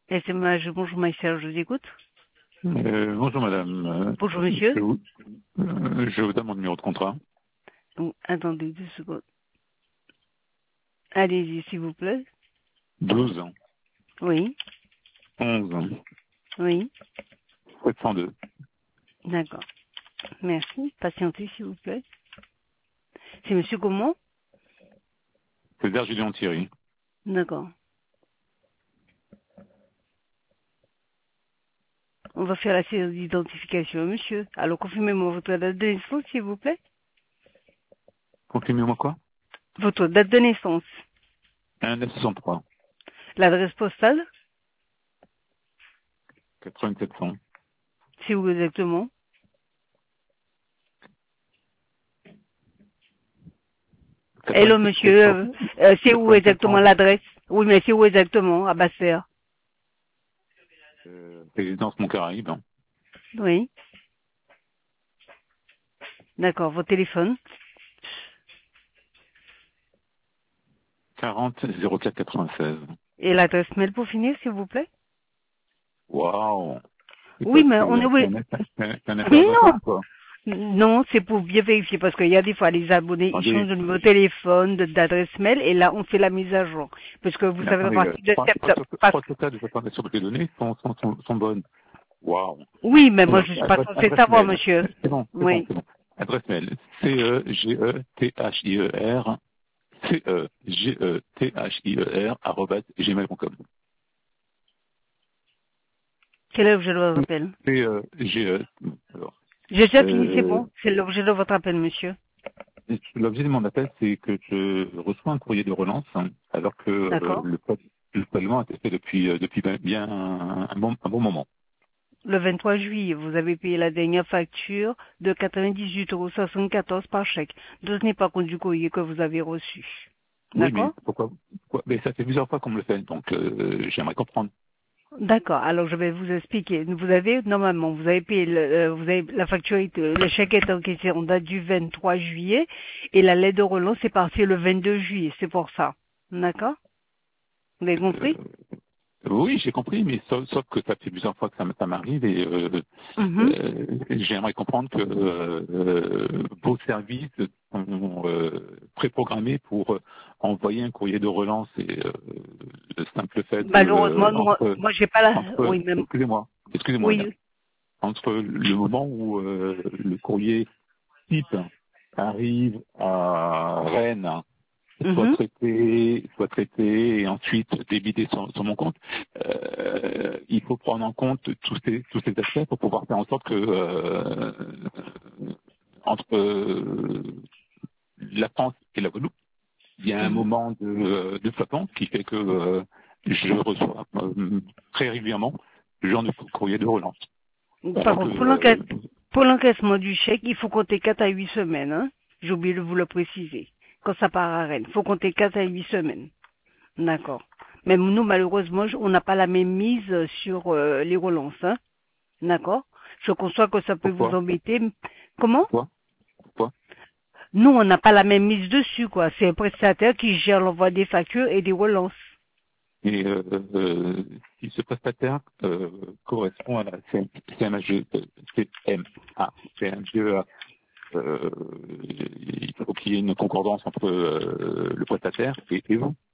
SMH, bonjour Maïsel, je vous écoute. Bonjour madame. Bonjour monsieur. Je vous donne mon numéro de contrat. Donc, attendez 2 secondes. Allez-y, s'il vous plaît. 12 ans, Oui, 11 ans, oui, 702. d'accord. Merci. Patientez, s'il vous plaît. C'est monsieur comment? César Julien Thierry. D'accord. On va faire la séance d'identification, monsieur. Alors, confirmez-moi votre date de naissance, s'il vous plaît. Confirmez-moi quoi? Votre date de naissance. 1963, L'adresse postale, 8700. c'est où exactement? Hello, monsieur. C'est où exactement l'adresse? Oui, mais c'est où exactement? À Basse-Terre. Résidence Montcaraïbe. Oui. D'accord. Votre téléphone? 40 04 96. Et l'adresse mail pour finir, s'il vous plaît? Waouh! Oui, mais on est... Oui, C'est un non. interrogatoire, quoi. Non, c'est pour bien vérifier parce qu'il y a des fois les abonnés, ils changent Attendez, de numéro de téléphone, d'adresse mail et là on fait la mise à jour. Parce que vous mais savez, à attendez, partir de septembre... 3 des informations que j'ai données sont bonnes. Waouh! Oui, mais moi Alors, je suis pas censé adresse savoir, mail. monsieur. C'est bon, c'est bon, Oui. c'est bon. Adresse mail. CEGETHIER @gmail.com. Quel est l'objet de votre appel? CEGE. Alors, J'ai déjà fini, c'est bon. C'est l'objet de votre appel, monsieur. l'objet de mon appel, c'est que je reçois un courrier de relance, hein, alors que D'accord. le paiement a été fait depuis bien un bon moment. Le 23 juillet, vous avez payé la dernière facture de 98,74 € par chèque. Donc, ce n'est pas compte du courrier que vous avez reçu. Oui, mais D'accord? pourquoi mais ça fait plusieurs fois qu'on me le fait, donc j'aimerais comprendre. D'accord. Alors, je vais vous expliquer. Vous avez, normalement, vous avez payé, vous avez, la facture, le chèque est encaissé en date du 23 juillet et la lettre de relance est partie le 22 juillet. C'est pour ça. D'accord? Vous avez Euh, compris? oui, j'ai compris, mais sauf que ça fait plusieurs fois que ça m'arrive et Mhm. j'aimerais comprendre que vos services sont préprogrammés pour envoyer un courrier de relance et le simple fait Malheureusement, moi, j'ai pas la, oui, même, excusez-moi, madame, oui. entre le moment où le courrier type arrive à Rennes, Mhm. soit traité et ensuite débité sur mon compte, il faut prendre en compte tous ces aspects pour pouvoir faire en sorte que entre la France et la Guadeloupe, il y a un Mhm. moment de flottement qui fait que je reçois très régulièrement le genre de courrier de relance. Par Donc, contre, pour l'encaissement du chèque, il faut compter 4 à 8 semaines, hein. J'ai oublié de vous le préciser. Quand ça part à Rennes, il faut compter 4 à 8 semaines. D'accord. Mais nous, malheureusement, on n'a pas la même mise sur les relances, hein. D'accord. Je conçois que ça peut vous pourquoi embêter. Comment? Pourquoi Pourquoi Nous, on n'a pas la même mise dessus, quoi. C'est un prestataire qui gère l'envoi des factures et des relances. Et si ce prestataire correspond à la CMHE, CMA, il faut qu'il y ait une concordance entre le prestataire et vous.